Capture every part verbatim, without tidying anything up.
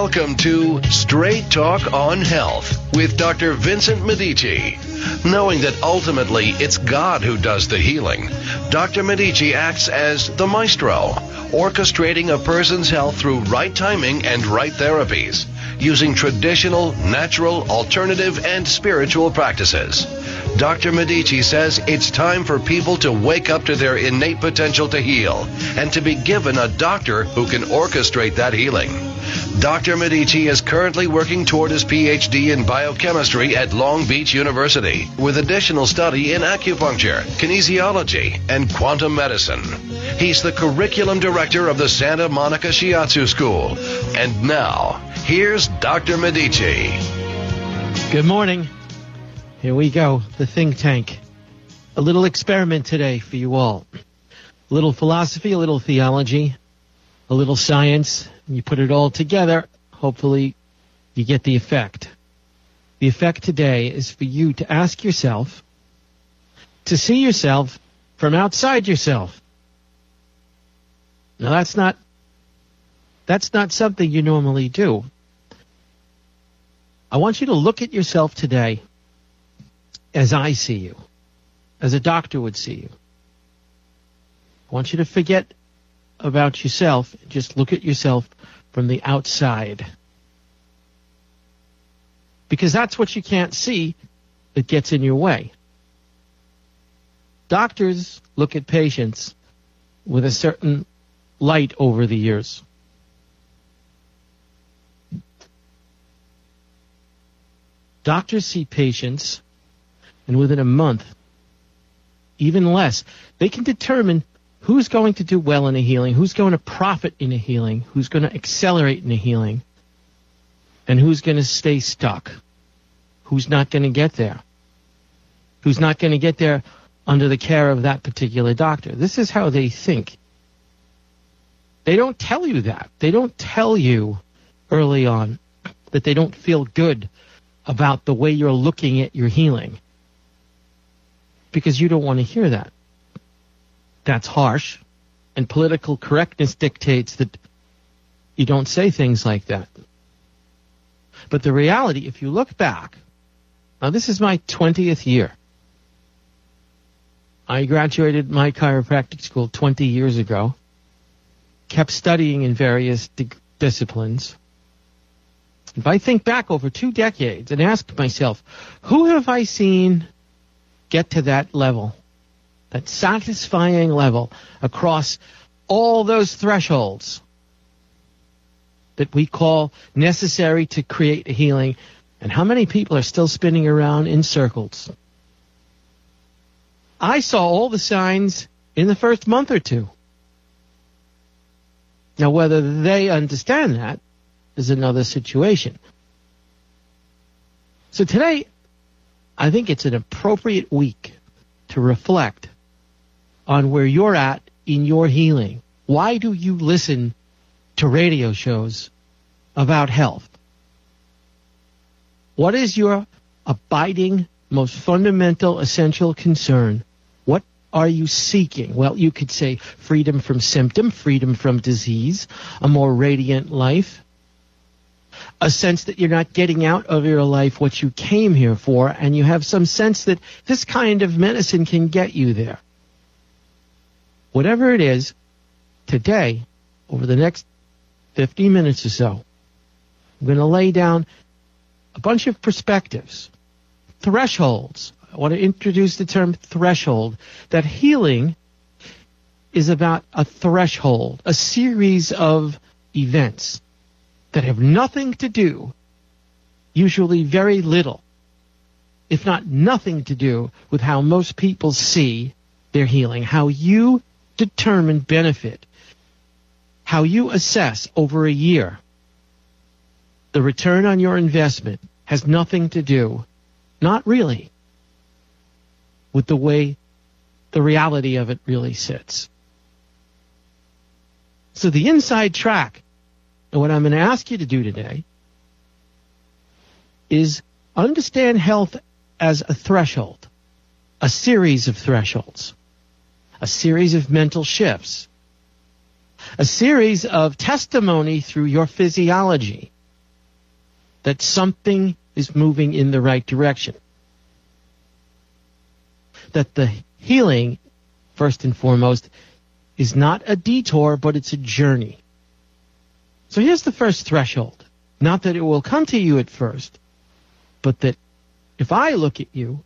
Welcome to Straight Talk on Health with Doctor Vincent Medici. Knowing that ultimately it's God who does the healing, Doctor Medici acts as the maestro, orchestrating a person's health through right timing and right therapies, using traditional, natural, alternative, and spiritual practices. Doctor Medici says it's time for people to wake up to their innate potential to heal and to be given a doctor who can orchestrate that healing. Doctor Medici is currently working toward his P H D in biochemistry at Long Beach University with additional study in acupuncture, kinesiology, and quantum medicine. He's the curriculum director of the Santa Monica Shiatsu School. And now, here's Doctor Medici. Good morning. Here we go, the think tank. A little experiment today for you all. A little philosophy, a little theology, a little science. You put it all together, hopefully you get the effect. The effect today is for you to ask yourself, to see yourself from outside yourself. Now that's not, that's not something you normally do. I want you to look at yourself today as I see you, as a doctor would see you. I want you to forget about yourself, just look at yourself from the outside. Because that's what you can't see that gets in your way. Doctors look at patients with a certain light over the years. Doctors see patients, and within a month, even less, they can determine who's going to do well in a healing, who's going to profit in a healing, who's going to accelerate in a healing, and who's going to stay stuck, who's not going to get there, who's not going to get there under the care of that particular doctor. This is how they think. They don't tell you that. They don't tell you early on that they don't feel good about the way you're looking at your healing, because you don't want to hear that. That's harsh, and political correctness dictates that you don't say things like that. But the reality, if you look back, now this is my twentieth year. I graduated my chiropractic school twenty years ago, kept studying in various di- disciplines. If I think back over two decades and ask myself, who have I seen get to that level? That satisfying level across all those thresholds that we call necessary to create a healing, and how many people are still spinning around in circles? I saw all the signs in the first month or two. Now, whether they understand that is another situation. So today, I think it's an appropriate week to reflect on where you're at in your healing. Why do you listen to radio shows about health? What is your abiding, most fundamental, essential concern? What are you seeking? Well, you could say freedom from symptom, freedom from disease, a more radiant life, a sense that you're not getting out of your life what you came here for, and you have some sense that this kind of medicine can get you there. Whatever it is, today, over the next fifty minutes or so, I'm going to lay down a bunch of perspectives, thresholds. I want to introduce the term threshold, that healing is about a threshold, a series of events that have nothing to do, usually very little, if not nothing to do with how most people see their healing, how you determine benefit, how you assess over a year the return on your investment has nothing to do, not really, with the way the reality of it really sits. So the inside track, and what I'm going to ask you to do today, is understand health as a threshold, a series of thresholds, a series of mental shifts, a series of testimony through your physiology, that something is moving in the right direction. That the healing, first and foremost, is not a detour, but it's a journey. So here's the first threshold. Not that it will come to you at first, but that if I look at you,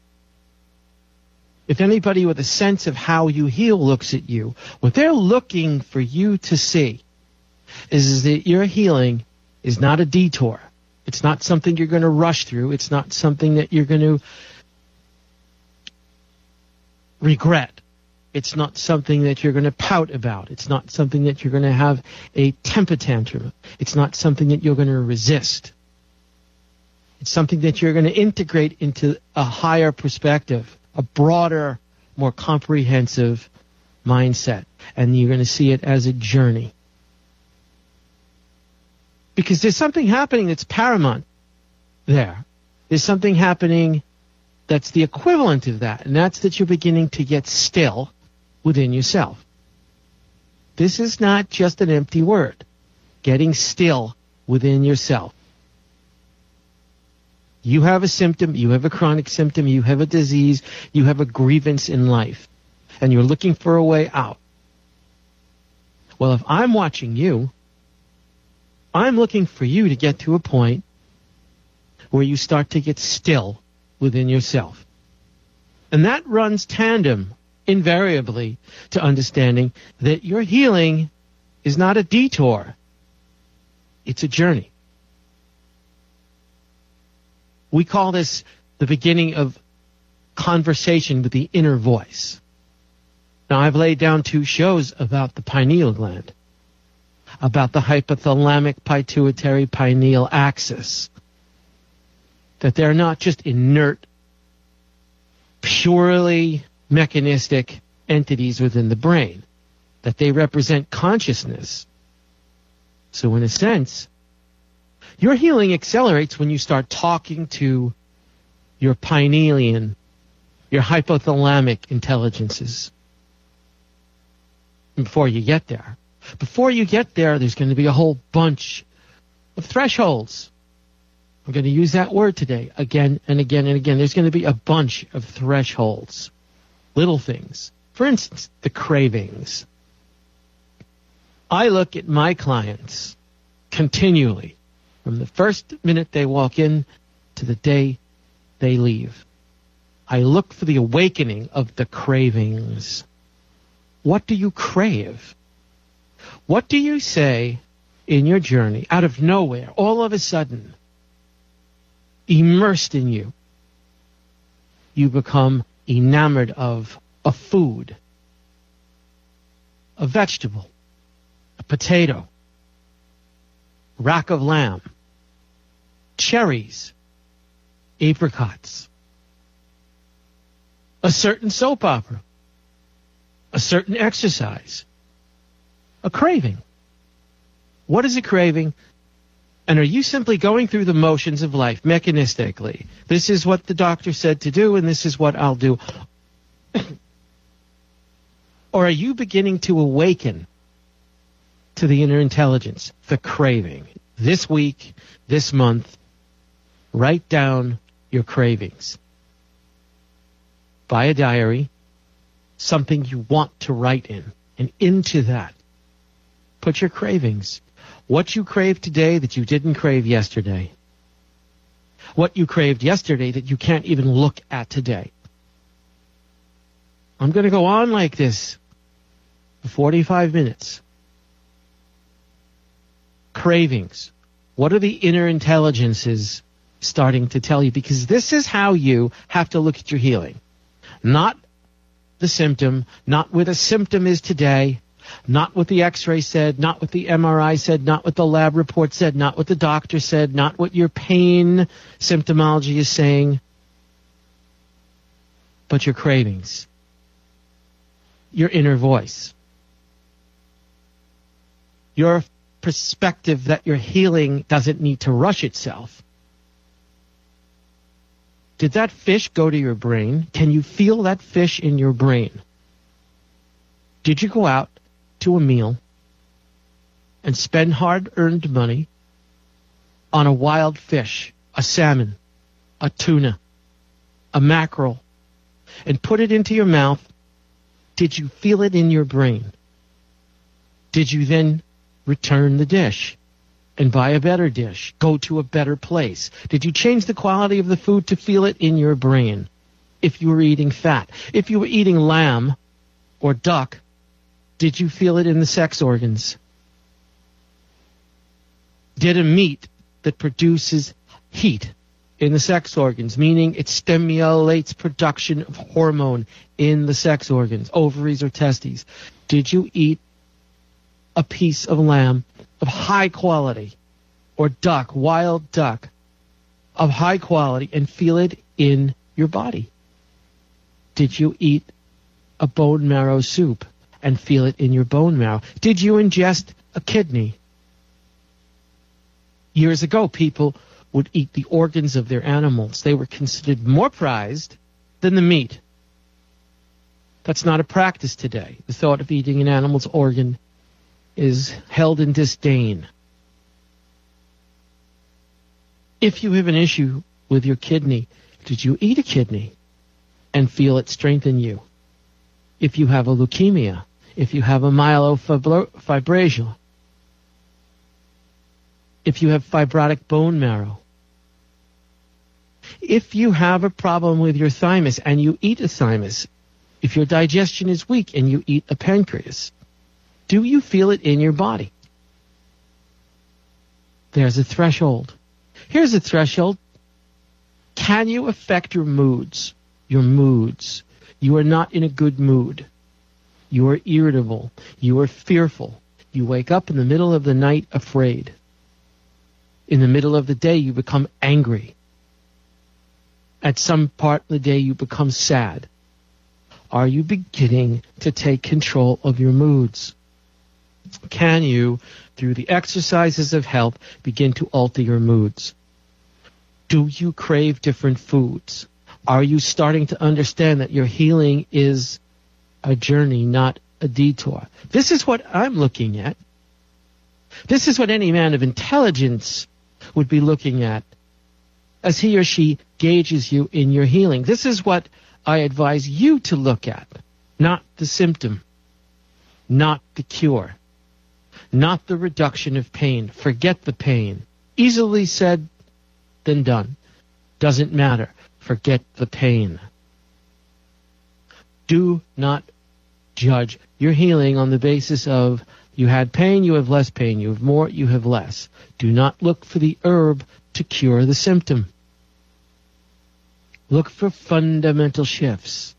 if anybody with a sense of how you heal looks at you, what they're looking for you to see is, is that your healing is not a detour. It's not something you're going to rush through. It's not something that you're going to regret. It's not something that you're going to pout about. It's not something that you're going to have a temper tantrum. It's not something that you're going to resist. It's something that you're going to integrate into a higher perspective, a broader, more comprehensive mindset. And you're going to see it as a journey. Because there's something happening that's paramount there. There's something happening that's the equivalent of that, and that's that you're beginning to get still within yourself. This is not just an empty word. Getting still within yourself. You have a symptom, you have a chronic symptom, you have a disease, you have a grievance in life, and you're looking for a way out. Well, if I'm watching you, I'm looking for you to get to a point where you start to get still within yourself. And that runs tandem, invariably, to understanding that your healing is not a detour. It's a journey. We call this the beginning of conversation with the inner voice. Now, I've laid down two shows about the pineal gland, about the hypothalamic pituitary pineal axis, that they're not just inert, purely mechanistic entities within the brain, that they represent consciousness. So in a sense, your healing accelerates when you start talking to your pinealian, your hypothalamic intelligences. And before you get there, before you get there, there's going to be a whole bunch of thresholds. I'm going to use that word today again and again and again. There's going to be a bunch of thresholds, little things. For instance, the cravings. I look at my clients continually from the first minute they walk in to the day they leave. I look for the awakening of the cravings. What do you crave? What do you say in your journey, out of nowhere, all of a sudden, immersed in you, you become enamored of a food, a vegetable, a potato, rack of lamb, cherries, apricots, a certain soap opera, a certain exercise, a craving. What is a craving? And are you simply going through the motions of life mechanistically? This is what the doctor said to do, and this is what I'll do. Or are you beginning to awaken to the inner intelligence, the craving? This week, this month, write down your cravings. Buy a diary, something you want to write in, and into that, put your cravings. What you crave today that you didn't crave yesterday. What you craved yesterday that you can't even look at today. I'm going to go on like this for forty-five minutes. Cravings. What are the inner intelligences starting to tell you? Because this is how you have to look at your healing. Not the symptom, not where the symptom is today, not what the x-ray said, not what the M R I said, not what the lab report said, not what the doctor said, not what your pain symptomology is saying, but your cravings, your inner voice, your perspective that your healing doesn't need to rush itself. Did that fish go to your brain? Can you feel that fish in your brain? Did you go out to a meal and spend hard-earned money on a wild fish, a salmon, a tuna, a mackerel, and put it into your mouth, did you feel it in your brain? Did you then return the dish and buy a better dish, go to a better place? Did you change the quality of the food to feel it in your brain? If you were eating fat, if you were eating lamb or duck, did you feel it in the sex organs? Did a meat that produces heat in the sex organs, meaning it stimulates production of hormone in the sex organs, ovaries or testes, did you eat a piece of lamb of high quality or duck, wild duck of high quality, and feel it in your body? Did you eat a bone marrow soup and feel it in your bone marrow? Did you ingest a kidney? Years ago, people would eat the organs of their animals. They were considered more prized than the meat. That's not a practice today. The thought of eating an animal's organ is held in disdain. If you have an issue with your kidney, did you eat a kidney and feel it strengthen you? If you have a leukemia, if you have a myelofibrosis, if you have fibrotic bone marrow, if you have a problem with your thymus and you eat a thymus, if your digestion is weak and you eat a pancreas, do you feel it in your body? There's a threshold. Here's a threshold. Can you affect your moods? Your moods. You are not in a good mood. You are irritable. You are fearful. You wake up in the middle of the night afraid. In the middle of the day, you become angry. At some part of the day, you become sad. Are you beginning to take control of your moods? Can you, through the exercises of health, begin to alter your moods? Do you crave different foods? Are you starting to understand that your healing is a journey, not a detour? This is what I'm looking at. This is what any man of intelligence would be looking at as he or she gauges you in your healing. This is what I advise you to look at, not the symptom, not the cure, not the reduction of pain. Forget the pain. Easily said than done. Doesn't matter. Forget the pain. Do not judge your healing on the basis of you had pain, you have less pain. You have more, you have less. Do not look for the herb to cure the symptom. Look for fundamental shifts.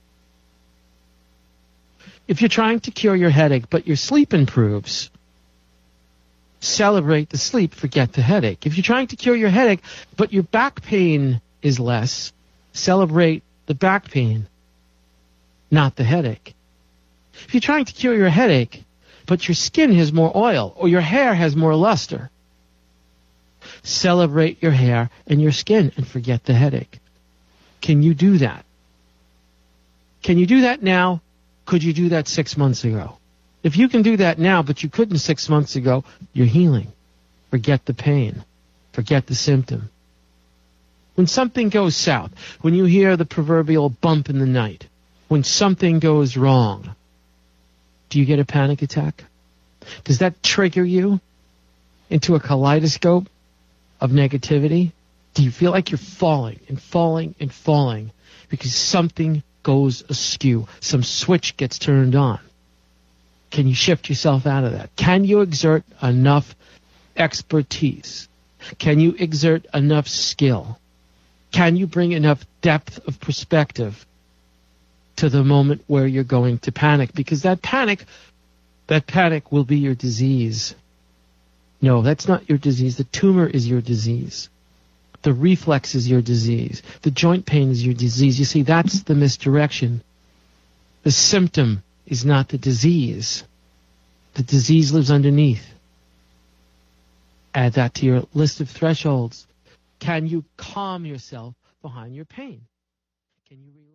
If you're trying to cure your headache, but your sleep improves, celebrate the sleep, forget the headache. If you're trying to cure your headache, but your back pain is less, celebrate the back pain, not the headache. If you're trying to cure your headache, but your skin has more oil or your hair has more luster, celebrate your hair and your skin and forget the headache. Can you do that? Can you do that now? Could you do that six months ago? If you can do that now, but you couldn't six months ago, you're healing. Forget the pain. Forget the symptom. When something goes south, when you hear the proverbial bump in the night, when something goes wrong, do you get a panic attack? Does that trigger you into a kaleidoscope of negativity? Do you feel like you're falling and falling and falling because something goes askew, some switch gets turned on? Can you shift yourself out of that? Can you exert enough expertise? Can you exert enough skill? Can you bring enough depth of perspective to the moment where you're going to panic? Because that panic, that panic will be your disease. No, that's not your disease. The tumor is your disease. The reflex is your disease. The joint pain is your disease. You see, that's the misdirection. The symptom is not the disease. The disease lives underneath. Add that to your list of thresholds. Can you calm yourself behind your pain? Can you relax?